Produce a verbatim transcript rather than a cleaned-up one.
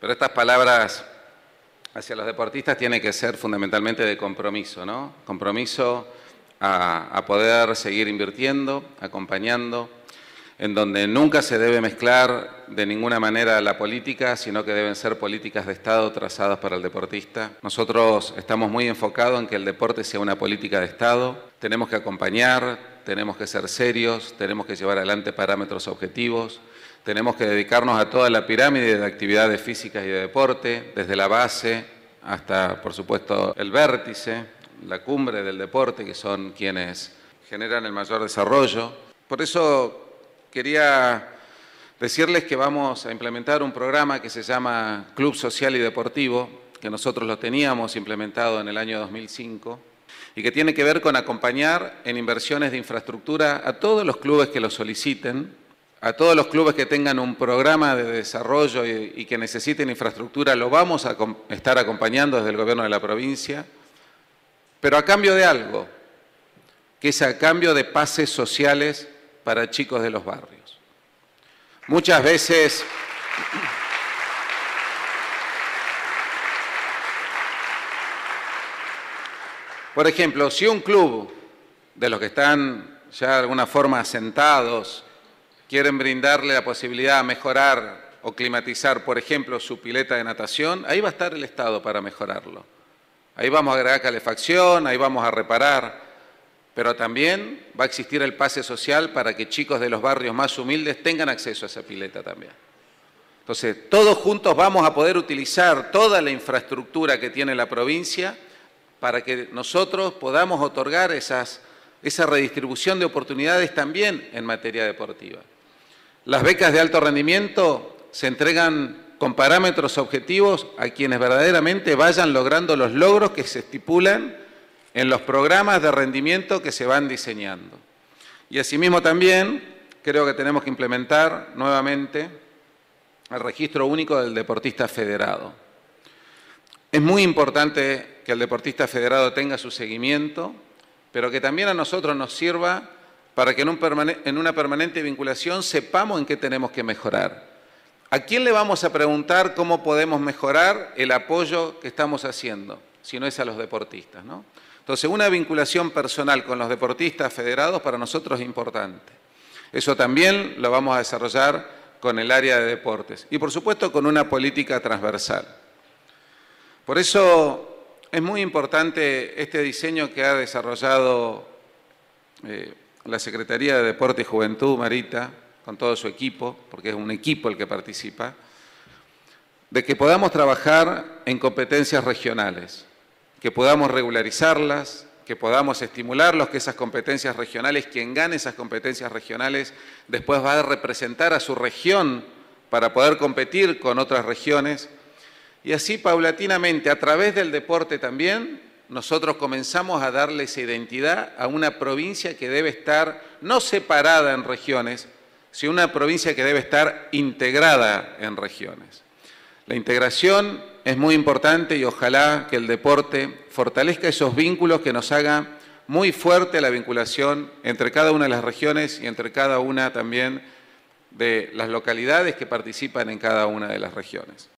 Pero estas palabras hacia los deportistas tienen que ser fundamentalmente de compromiso, ¿no? Compromiso a, a poder seguir invirtiendo, acompañando, en donde nunca se debe mezclar de ninguna manera la política, sino que deben ser políticas de Estado trazadas para el deportista. Nosotros estamos muy enfocados en que el deporte sea una política de Estado. Tenemos que acompañar, tenemos que ser serios, tenemos que llevar adelante parámetros objetivos, tenemos que dedicarnos a toda la pirámide de actividades físicas y de deporte, desde la base hasta, por supuesto, el vértice, la cumbre del deporte, que son quienes generan el mayor desarrollo. Por eso quería decirles que vamos a implementar un programa que se llama Club Social y Deportivo, que nosotros lo teníamos implementado en el año dos mil cinco, y que tiene que ver con acompañar en inversiones de infraestructura a todos los clubes que lo soliciten, a todos los clubes que tengan un programa de desarrollo y, y que necesiten infraestructura, lo vamos a estar acompañando desde el gobierno de la provincia, pero a cambio de algo, que es a cambio de pases sociales para chicos de los barrios. Muchas veces por ejemplo, si un club de los que están ya de alguna forma asentados quieren brindarle la posibilidad de mejorar o climatizar, por ejemplo, su pileta de natación, ahí va a estar el Estado para mejorarlo. Ahí vamos a agregar calefacción, ahí vamos a reparar, pero también va a existir el pase social para que chicos de los barrios más humildes tengan acceso a esa pileta también. Entonces, todos juntos vamos a poder utilizar toda la infraestructura que tiene la provincia para que nosotros podamos otorgar esas, esa redistribución de oportunidades también en materia deportiva. Las becas de alto rendimiento se entregan con parámetros objetivos a quienes verdaderamente vayan logrando los logros que se estipulan en los programas de rendimiento que se van diseñando. Y asimismo también creo que tenemos que implementar nuevamente el registro único del deportista federado. Es muy importante que el deportista federado tenga su seguimiento, pero que también a nosotros nos sirva para que en, un permane- en una permanente vinculación sepamos en qué tenemos que mejorar. ¿A quién le vamos a preguntar cómo podemos mejorar el apoyo que estamos haciendo? Si no es a los deportistas, ¿no? Entonces, una vinculación personal con los deportistas federados para nosotros es importante. Eso también lo vamos a desarrollar con el área de deportes y, por supuesto, con una política transversal. Por eso es muy importante este diseño que ha desarrollado eh, la Secretaría de Deporte y Juventud, Marita, con todo su equipo, porque es un equipo el que participa, de que podamos trabajar en competencias regionales, que podamos regularizarlas, que podamos estimularlos, que esas competencias regionales, quien gane esas competencias regionales, después va a representar a su región para poder competir con otras regiones. Y así, paulatinamente, a través del deporte también, nosotros comenzamos a darle esa identidad a una provincia que debe estar no separada en regiones, sino una provincia que debe estar integrada en regiones. La integración es muy importante y ojalá que el deporte fortalezca esos vínculos que nos haga muy fuerte la vinculación entre cada una de las regiones y entre cada una también de las localidades que participan en cada una de las regiones.